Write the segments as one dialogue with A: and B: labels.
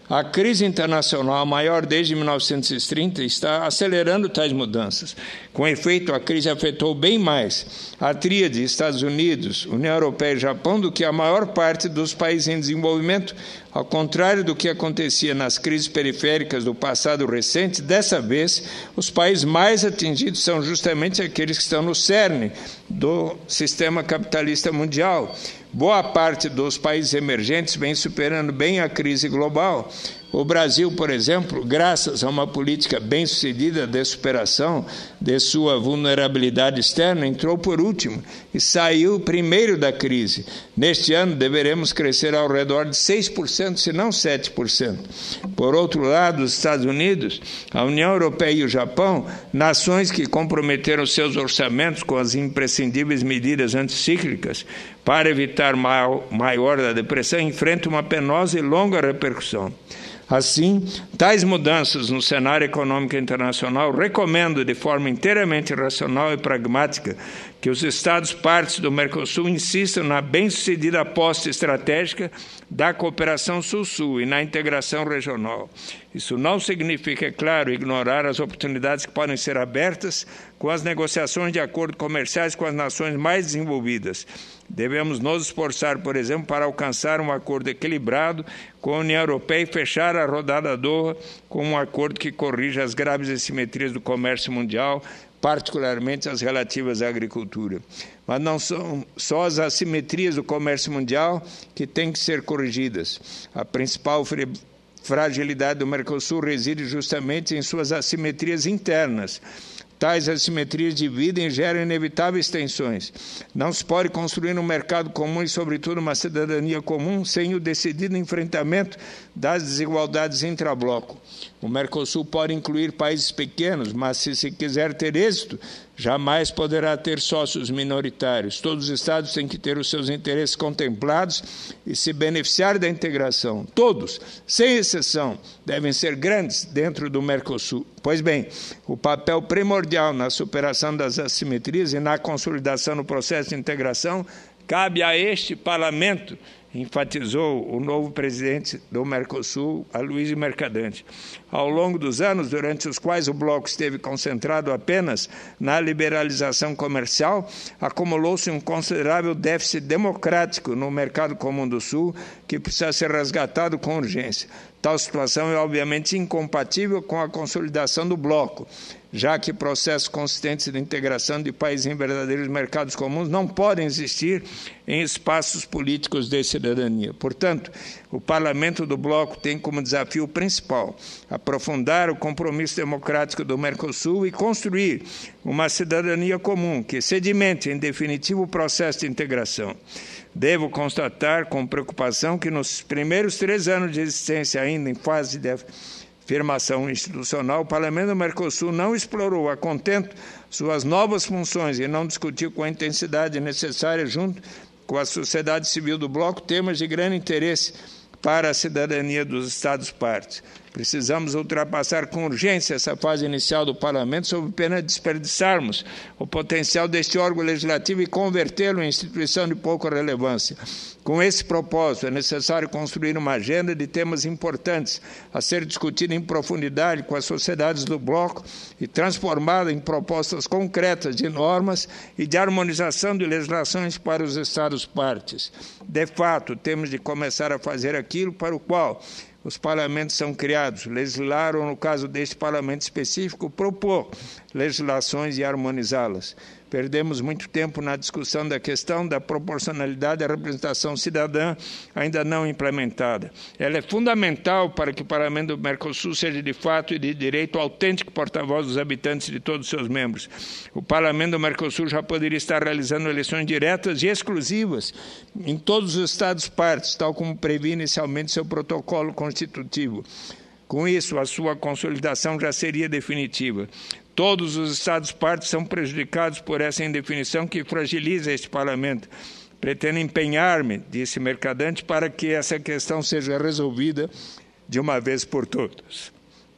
A: A crise internacional, a maior desde 1930, está acelerando tais mudanças. Com efeito, a crise afetou bem mais a tríade Estados Unidos, União Europeia e Japão do que a maior parte dos países em desenvolvimento. Ao contrário do que acontecia nas crises periféricas do passado recente, dessa vez, os países mais atingidos são justamente aqueles que estão no cerne do sistema capitalista mundial. Boa parte dos países emergentes vem superando bem a crise global. O Brasil, por exemplo, graças a uma política bem-sucedida de superação de sua vulnerabilidade externa, entrou por último e saiu primeiro da crise. Neste ano, deveremos crescer ao redor de 6%, se não 7%. Por outro lado, os Estados Unidos, a União Europeia e o Japão, nações que comprometeram seus orçamentos com as imprescindíveis medidas anticíclicas para evitar maior da depressão, enfrentam uma penosa e longa repercussão. Assim, tais mudanças no cenário econômico internacional recomendam de forma inteiramente racional e pragmática que os Estados partes do Mercosul insistam na bem-sucedida aposta estratégica da cooperação Sul-Sul e na integração regional. Isso não significa, é claro, ignorar as oportunidades que podem ser abertas com as negociações de acordos comerciais com as nações mais desenvolvidas. Devemos nos esforçar, por exemplo, para alcançar um acordo equilibrado com a União Europeia e fechar a rodada Doha com um acordo que corrija as graves assimetrias do comércio mundial, particularmente as relativas à agricultura. Mas não são só as assimetrias do comércio mundial que têm que ser corrigidas. A principal fragilidade do Mercosul reside justamente em suas assimetrias internas. Tais assimetrias dividem e geram inevitáveis tensões. Não se pode construir um mercado comum e, sobretudo, uma cidadania comum sem o decidido enfrentamento das desigualdades intrabloco. O Mercosul pode incluir países pequenos, mas se quiser ter êxito, jamais poderá ter sócios minoritários. Todos os Estados têm que ter os seus interesses contemplados e se beneficiar da integração. Todos, sem exceção, devem ser grandes dentro do Mercosul. Pois bem, o papel primordial na superação das assimetrias e na consolidação do processo de integração cabe a este Parlamento, enfatizou o novo presidente do Mercosul, Aloysio Mercadante. Ao longo dos anos, durante os quais o bloco esteve concentrado apenas na liberalização comercial, acumulou-se um considerável déficit democrático no mercado comum do Sul, que precisa ser resgatado com urgência. Tal situação é obviamente incompatível com a consolidação do bloco, já que processos consistentes de integração de países em verdadeiros mercados comuns não podem existir em espaços políticos de cidadania. Portanto, o Parlamento do Bloco tem como desafio principal aprofundar o compromisso democrático do Mercosul e construir uma cidadania comum que sedimente, em definitivo, o processo de integração. Devo constatar com preocupação que nos primeiros 3 anos de existência, ainda em fase de afirmação institucional, o Parlamento do Mercosul não explorou a contento suas novas funções e não discutiu com a intensidade necessária junto com a sociedade civil do bloco temas de grande interesse para a cidadania dos Estados-partes. Precisamos ultrapassar com urgência essa fase inicial do Parlamento sob pena de desperdiçarmos o potencial deste órgão legislativo e convertê-lo em instituição de pouca relevância. Com esse propósito, é necessário construir uma agenda de temas importantes a ser discutida em profundidade com as sociedades do bloco e transformada em propostas concretas de normas e de harmonização de legislações para os Estados-partes. De fato, temos de começar a fazer aquilo para o qual os parlamentos são criados, legislar ou, no caso deste parlamento específico, propor legislações e harmonizá-las. Perdemos muito tempo na discussão da questão da proporcionalidade da representação cidadã ainda não implementada. Ela é fundamental para que o Parlamento do Mercosul seja de fato e de direito autêntico porta-voz dos habitantes de todos os seus membros. O Parlamento do Mercosul já poderia estar realizando eleições diretas e exclusivas em todos os Estados-partes, tal como previa inicialmente seu protocolo constitutivo. Com isso, a sua consolidação já seria definitiva. Todos os Estados-partes são prejudicados por essa indefinição que fragiliza este Parlamento. Pretendo empenhar-me, disse Mercadante, para que essa questão seja resolvida de uma vez por todas.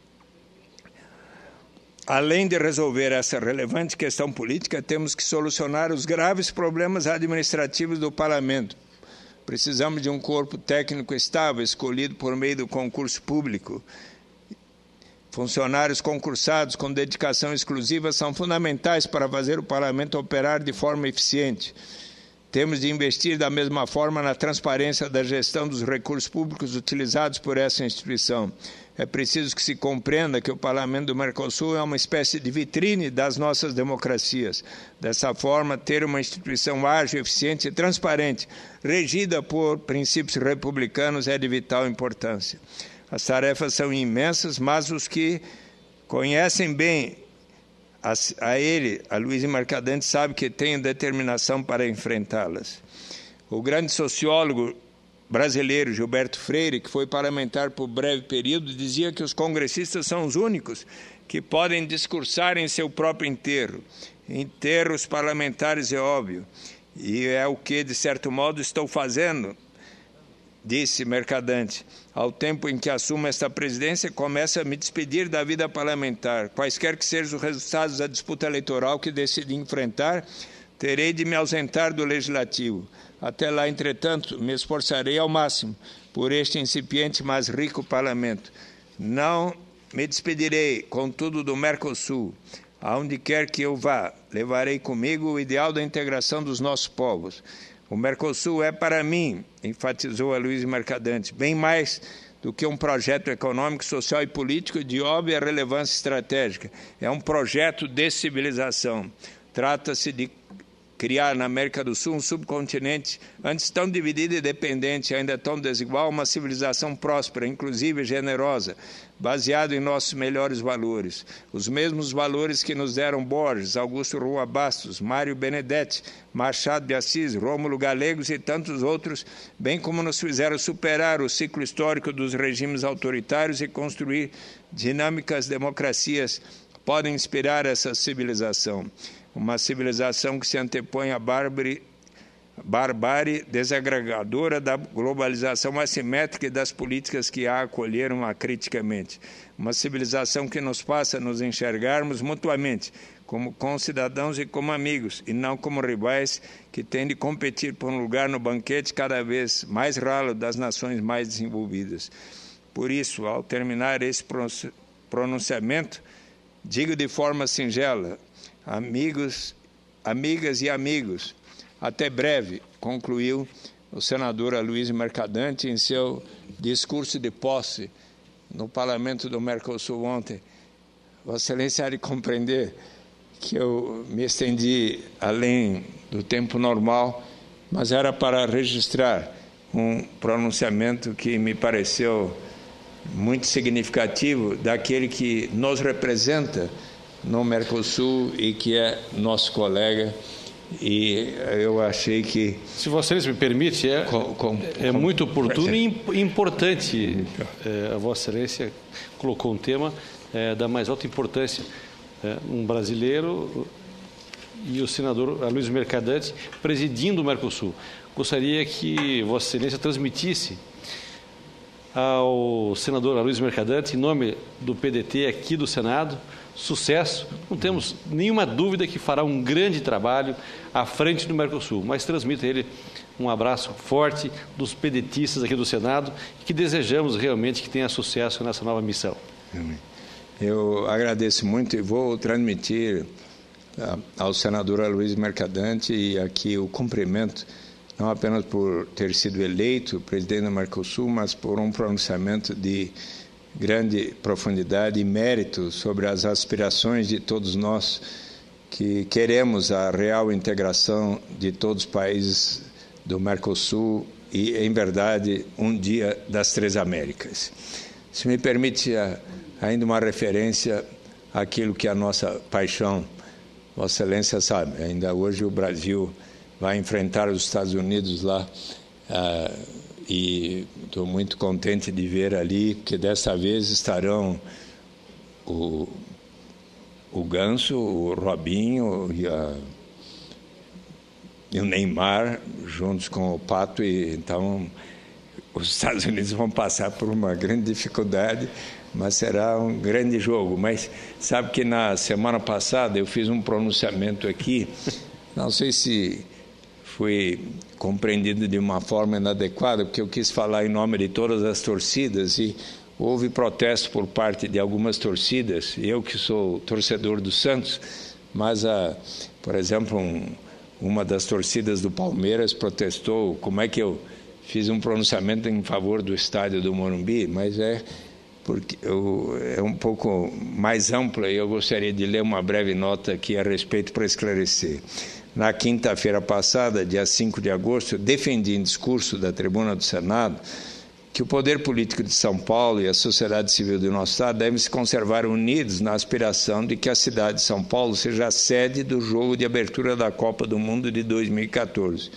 A: Além de resolver essa relevante questão política, temos que solucionar os graves problemas administrativos do Parlamento. Precisamos de um corpo técnico estável, escolhido por meio do concurso público. Funcionários concursados com dedicação exclusiva são fundamentais para fazer o Parlamento operar de forma eficiente. Temos de investir da mesma forma na transparência da gestão dos recursos públicos utilizados por essa instituição. É preciso que se compreenda que o Parlamento do Mercosul é uma espécie de vitrine das nossas democracias. Dessa forma, ter uma instituição ágil, eficiente e transparente, regida por princípios republicanos, é de vital importância. As tarefas são imensas, mas os que conhecem bem a Luiz Mercadante, sabe que tem determinação para enfrentá-las. O grande sociólogo brasileiro Gilberto Freire, que foi parlamentar por breve período, dizia que os congressistas são os únicos que podem discursar em seu próprio enterro. Enterros parlamentares é óbvio, e é o que, de certo modo, estou fazendo, disse Mercadante. Ao tempo em que assumo esta presidência, começo a me despedir da vida parlamentar. Quaisquer que sejam os resultados da disputa eleitoral que decidi enfrentar, terei de me ausentar do Legislativo. Até lá, entretanto, me esforçarei ao máximo por este incipiente, mas rico parlamento. Não me despedirei, contudo, do Mercosul. Aonde quer que eu vá, levarei comigo o ideal da integração dos nossos povos. O Mercosul é, para mim, enfatizou a Luiz Mercadante, bem mais do que um projeto econômico, social e político de óbvia relevância estratégica. É um projeto de civilização. Trata-se de criar na América do Sul um subcontinente, antes tão dividido e dependente, ainda tão desigual, uma civilização próspera, inclusive generosa, baseado em nossos melhores valores. Os mesmos valores que nos deram Borges, Augusto Rua Bastos, Mário Benedetti, Machado de Assis, Rômulo Gallegos e tantos outros, bem como nos fizeram superar o ciclo histórico dos regimes autoritários e construir dinâmicas democracias, podem inspirar essa civilização. Uma civilização que se antepõe à barbárie desagregadora da globalização assimétrica e das políticas que a acolheram acriticamente. Uma civilização que nos faça nos enxergarmos mutuamente, como concidadãos e como amigos, e não como rivais que têm de competir por um lugar no banquete cada vez mais ralo das nações mais desenvolvidas. Por isso, ao terminar esse pronunciamento, digo de forma singela, amigos, amigas e amigos, até breve, concluiu o senador Aloysio Mercadante em seu discurso de posse no Parlamento do Mercosul ontem. Vossa Excelência há de compreender que eu me estendi além do tempo normal, mas era para registrar um pronunciamento que me pareceu muito significativo daquele que nos representa no Mercosul e que é nosso colega, e eu achei que...
B: Se Vossa Excelência me permite, é muito oportuno e importante. A Vossa Excelência colocou um tema da mais alta importância. Um brasileiro e o senador Aloysio Mercadante presidindo o Mercosul. Gostaria que Vossa Excelência transmitisse ao senador Aloysio Mercadante, em nome do PDT aqui do Senado, sucesso. Não temos nenhuma dúvida que fará um grande trabalho à frente do Mercosul, mas transmito a ele um abraço forte dos pedetistas aqui do Senado, que desejamos realmente que tenha sucesso nessa nova missão.
A: Eu agradeço muito e vou transmitir ao senador Aloysio Mercadante e aqui o cumprimento, não apenas por ter sido eleito presidente do Mercosul, mas por um pronunciamento de grande profundidade e mérito sobre as aspirações de todos nós que queremos a real integração de todos os países do Mercosul e, em verdade, um dia das três Américas. Se me permite ainda uma referência àquilo que é a nossa paixão, Vossa Excelência sabe, ainda hoje o Brasil vai enfrentar os Estados Unidos lá, e estou muito contente de ver ali que dessa vez estarão o Ganso, o Robinho e o Neymar juntos com o Pato, e então os Estados Unidos vão passar por uma grande dificuldade, mas será um grande jogo. Mas sabe que na semana passada eu fiz um pronunciamento aqui, não sei se fui compreendido de uma forma inadequada, porque eu quis falar em nome de todas as torcidas e houve protesto por parte de algumas torcidas, eu que sou torcedor do Santos, mas, por exemplo, uma das torcidas do Palmeiras protestou, como é que eu fiz um pronunciamento em favor do estádio do Morumbi, mas porque é um pouco mais ampla e eu gostaria de ler uma breve nota aqui a respeito para esclarecer. Na quinta-feira passada, dia 5 de agosto, eu defendi em discurso da tribuna do Senado que o poder político de São Paulo e a sociedade civil do nosso Estado devem se conservar unidos na aspiração de que a cidade de São Paulo seja a sede do jogo de abertura da Copa do Mundo de 2014.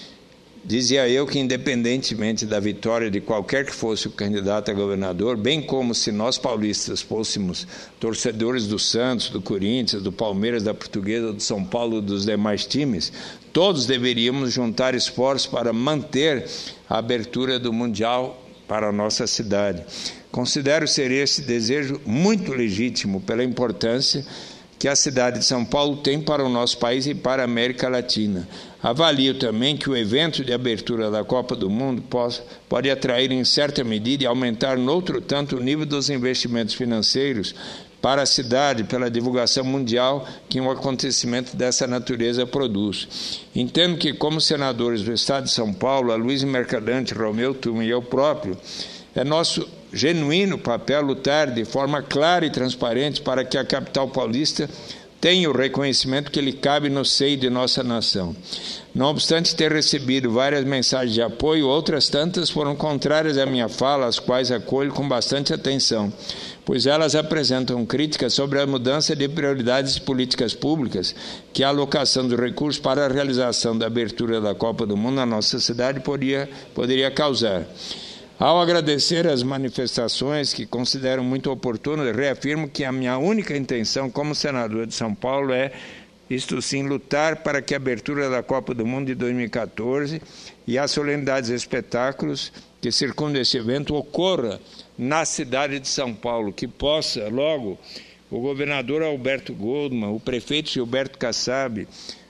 A: Dizia eu que, independentemente da vitória de qualquer que fosse o candidato a governador, bem como se nós paulistas fôssemos torcedores do Santos, do Corinthians, do Palmeiras, da Portuguesa, do São Paulo e dos demais times, todos deveríamos juntar esforços para manter a abertura do Mundial para a nossa cidade. Considero ser esse desejo muito legítimo pela importância que a cidade de São Paulo tem para o nosso país e para a América Latina. Avalio também que o evento de abertura da Copa do Mundo pode atrair em certa medida e aumentar noutro tanto o nível dos investimentos financeiros para a cidade, pela divulgação mundial que um acontecimento dessa natureza produz. Entendo que, como senadores do Estado de São Paulo, a Luiz Mercadante, Romeu Tuma e eu próprio, é nosso genuíno papel lutar de forma clara e transparente para que a capital paulista tenha o reconhecimento que lhe cabe no seio de nossa nação. Não obstante ter recebido várias mensagens de apoio, outras tantas foram contrárias à minha fala, as quais acolho com bastante atenção, pois elas apresentam críticas sobre a mudança de prioridades de políticas públicas que a alocação dos recursos para a realização da abertura da Copa do Mundo na nossa cidade poderia causar. Ao agradecer as manifestações que considero muito oportunas, reafirmo que a minha única intenção como senador de São Paulo é, isto sim, lutar para que a abertura da Copa do Mundo de 2014 e as solenidades e espetáculos que circundam esse evento ocorra na cidade de São Paulo, que possa, logo, o governador Alberto Goldman, o prefeito Gilberto Kassab,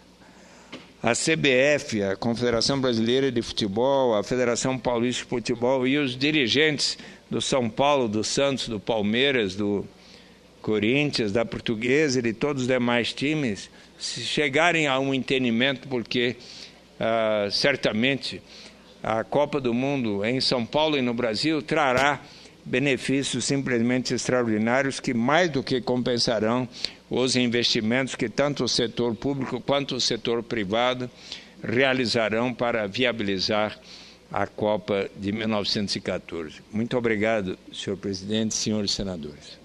A: a CBF, a Confederação Brasileira de Futebol, a Federação Paulista de Futebol e os dirigentes do São Paulo, do Santos, do Palmeiras, do Corinthians, da Portuguesa e de todos os demais times, se chegarem a um entendimento, porque certamente a Copa do Mundo em São Paulo e no Brasil trará benefícios simplesmente extraordinários que mais do que compensarão os investimentos que tanto o setor público quanto o setor privado realizarão para viabilizar a Copa de 1914. Muito obrigado, senhor presidente, senhores senadores.